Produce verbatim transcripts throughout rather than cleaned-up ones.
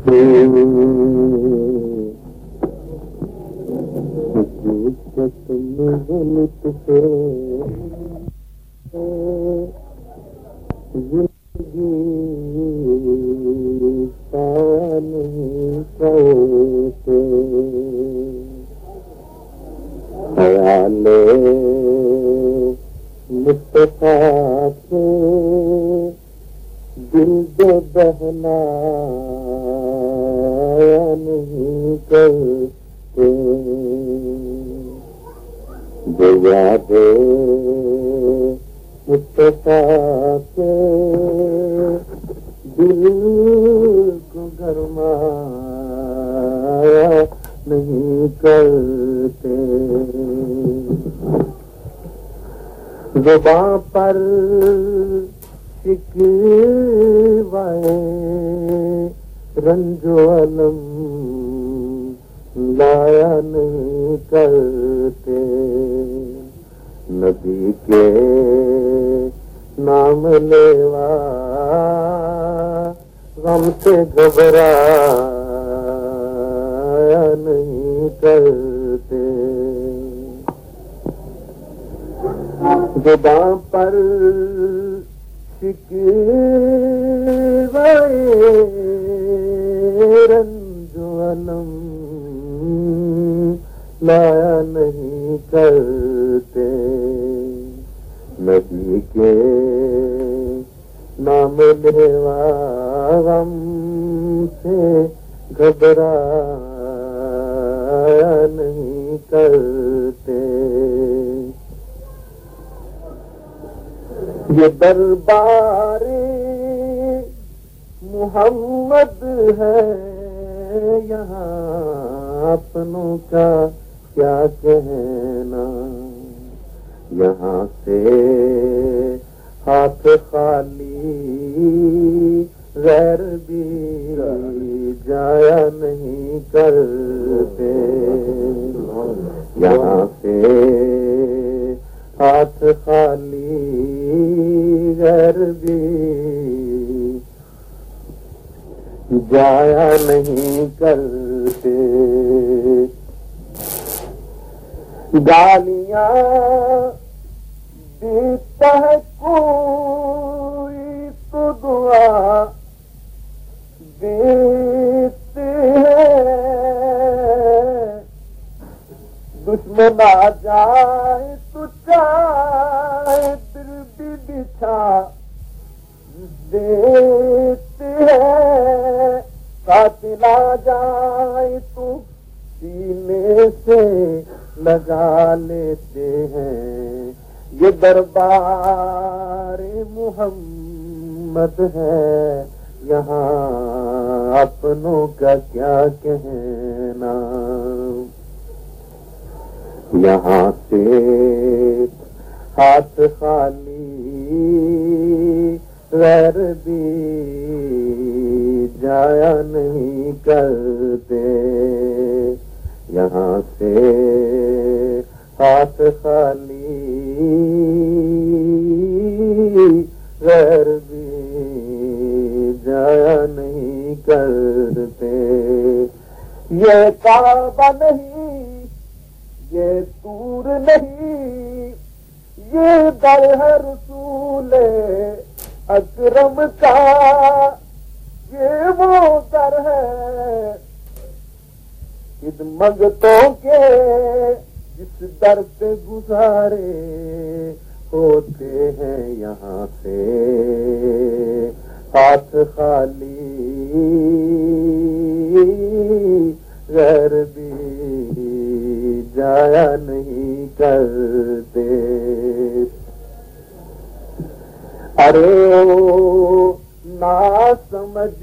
زباں پر شکوائے رنج و علم لایا نہیں کرتے، نبی کے نام لیوا غم سے گھبرایا نہیں کرتے، زباں پر شکوائے رنج و علم لایا نہیں کرتے، نبی کے نام لیوا غم سے گھبرایا نہیں کرتے، یہ دربار محمد ہے یہاں اپنوں کا کیا کہنا، یہاں سے ہاتھ خالی غیر بھی جایا نہیں کرتے، یہاں سے ہاتھ خالی غیر بھی جایا نہیں کرتے، گالیاں دیتا ہے کوئی تو دعا دیتے ہیں، دشمن آ جائے تو چاہے دل بھی بچھا دیتے ہیں، قاتل آ جائے تو سینے سے لگا لیتے ہیں، یہ دربار محمد ہے یہاں اپنوں کا کیا کہنا، یہاں سے ہاتھ خالی غیر بھی جایا نہیں کرتے، یہاں سے ہاتھ خالی غیر بھی جایا نہیں کرتے، یہ کعبہ نہیں، یہ طور نہیں، یہ در ہے رسول اکرم کا، یہ وہ در ہے خدمتوں کے جس در پہ گزارے ہوتے ہیں، یہاں سے ہاتھ خالی غیر بھی جایا نہیں کرتے، ارے او نا سمجھ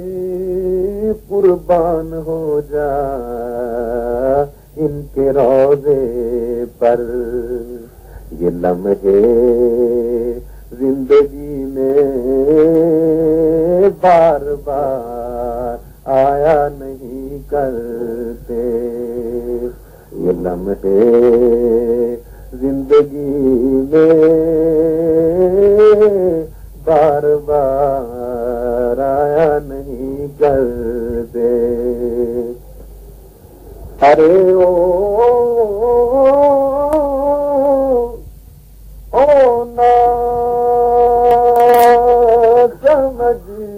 قربان ہو جا ان کے روضے پر، یہ لمحے زندگی میں بار بار آیا نہیں کرتے، یہ لمحے زندگی میں بار بار آیا نہیں کرتے، کرتے ارے او او نا سمجھی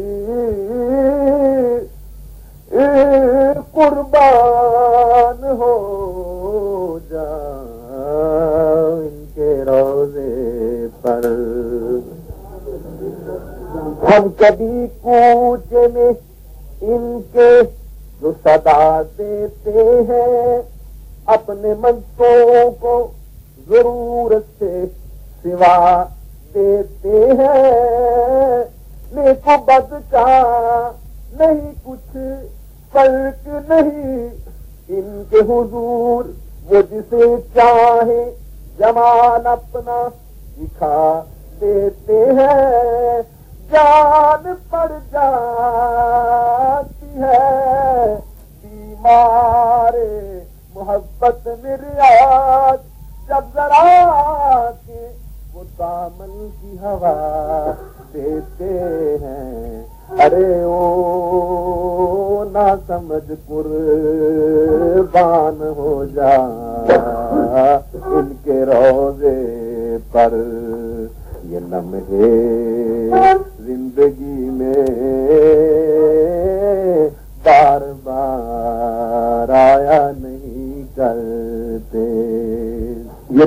قربان ہو جا ان کے روزے پر ہم کبھی کوچے میں ان کے جو صدا دیتے ہیں اپنے منصوں کو ضرورت سے سوا دیتے ہیں نیک و بد کا نہیں کچھ فرق نہیں ان کے حضور وہ جسے چاہے جمال اپنا دکھا دیتے ہیں جان پڑ جاتی ہے بیمار محبت میں ریاض جب ذرا کے وہ دامن کی ہوا دیتے ہیں ارے او نہ سمجھ قربان ہو جا ان کے روزے پر یہ لمحے زندگی میں بار بار آیا نہیں کرتے یہ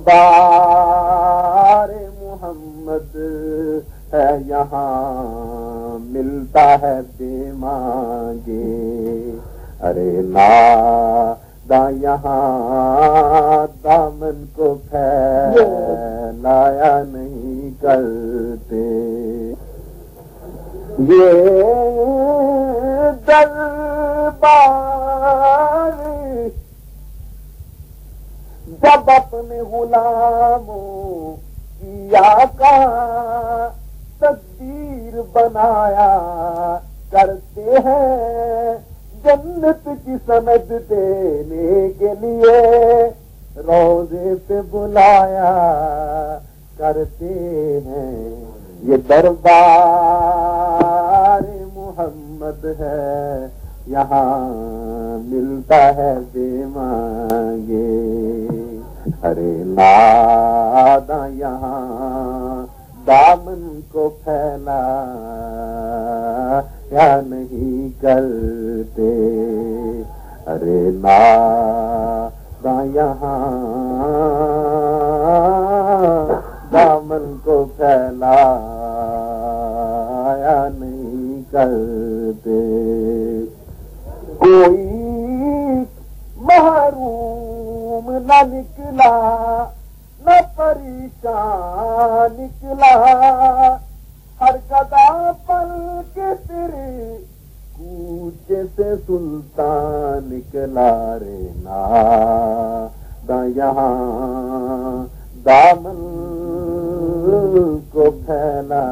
دربار محمد ہے یہاں ملتا ہے بے مانگے ارے نادا یہاں دامن کو پھیلایا نہیں کرتے یہ دربار جب اپنے غلاموں کی آقا تقدیر بنایا کرتے ہیں جنت کی سند دینے کے لیے روزے پہ بلایا کرتے ہیں یہ دربار محمد ہے یہاں ملتا ہے بے مانگے ارے نادا یہاں دامن کو پھیلا یا نہیں کرتے ارے نادا یہاں دامن کو پھیلا یا نہیں کرتے کوئی محروم نہ نکلا نہ پریشان نکلا ہر قدا پل کے تیرے کوچے سے سلطان نکلا رے نادا یہاں دامن کو پھیلا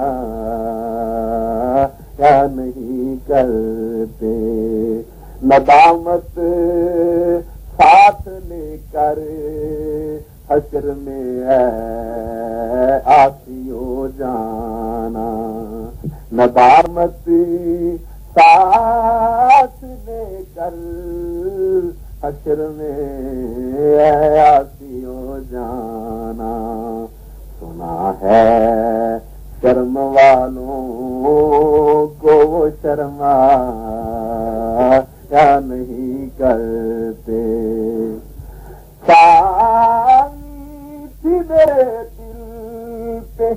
یا نہیں کرتے ندامت ساتھ لے کر حشر میں ہے آسیو جانا ندامت ساتھ لے کر حشر میں ہے آسیو جانا سنا ہے شرم والوں کو وہ شرما یا نہیں کرتے سائی تھی میرے دل پہ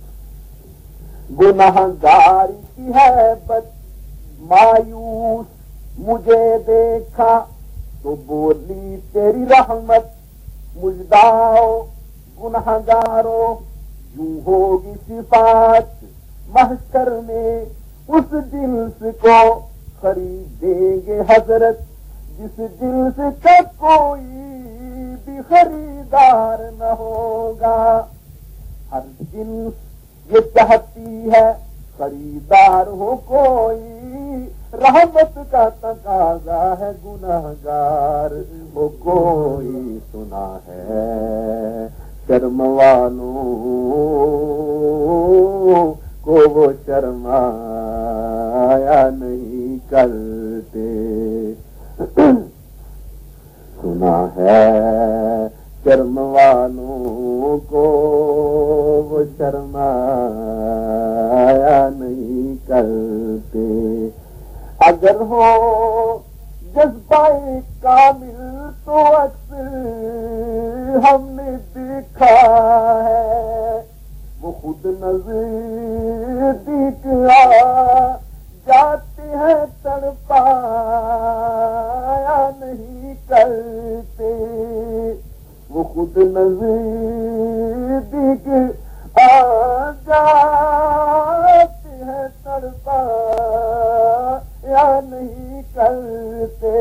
گنہگاری کی ہے بد مایوس مجھے دیکھا تو بولی تیری رحمت مجداؤ گنہگارو یوں ہوگی صفات محشر میں اس جنس کو خریدیں گے حضرت جس جنس کا کوئی بھی خریدار نہ ہوگا ہر جنس یہ چاہتی ہے خریدار ہو کوئی رحمت کا تقاضا ہے گنہگار ہو کوئی سنا ہے شرم والوں کو وہ شرمایا نہیں کرتے. سنا ہے شرم والوں کو وہ شرمایا نہیں کرتے. اگر ہو جذبہ کامل تو اکثر ہم نے دیکھا ہے وہ خود نزدیک آ جاتے ہیں تڑپایا نہیں کرتے. وہ خود نزدیک آ جاتے ہیں تڑپایا نہیں کرتے.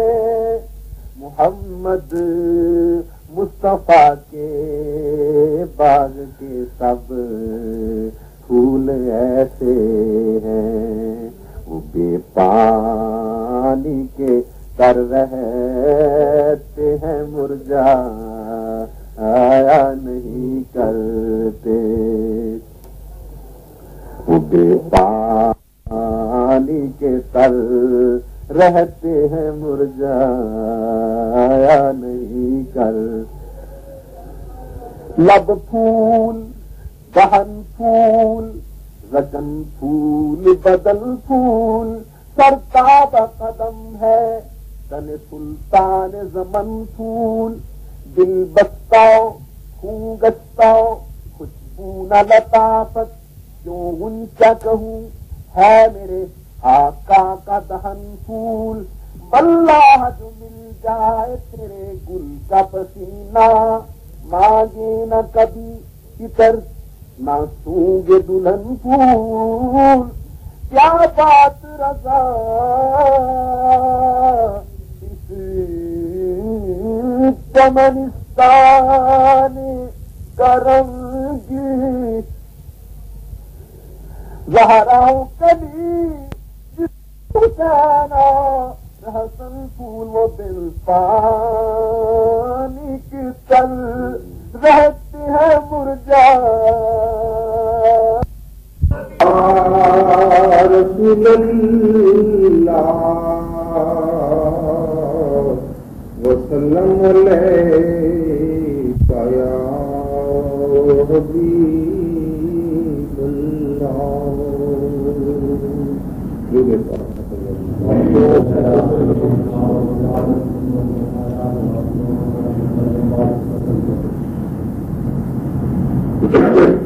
محمد مصطفیٰ کے باغ کے سب پھول ایسے ہیں وہ بے پانی کے تر رہتے ہیں مرجھایا نہیں کرتے. وہ بے پانی کے تر رہتے ہیں مرجھایا نہیں کر. لب پھول دہن پھول رکن پھول بدن پھول سرتاب قدم ہے تن سلطان زمن پھول. دل بستاؤ خون گستاؤ خوشبو نہ لطافت کیوں اونچا کہوں ہے میرے آقا کا دہن پھول. واللہ جو مل جائے تیرے گل کا پسینہ مانگے نہ کبھی اتر نہ سونگے دلہن پھول. کیا بات رضا اس چمنستان کرم کی زہراؤں کلی حسینہ حسن پھول وہ دل پانی کی تل رہتے ہیں مرجا. رسول اللہ وسلم علیہ یا حبیب اللہ.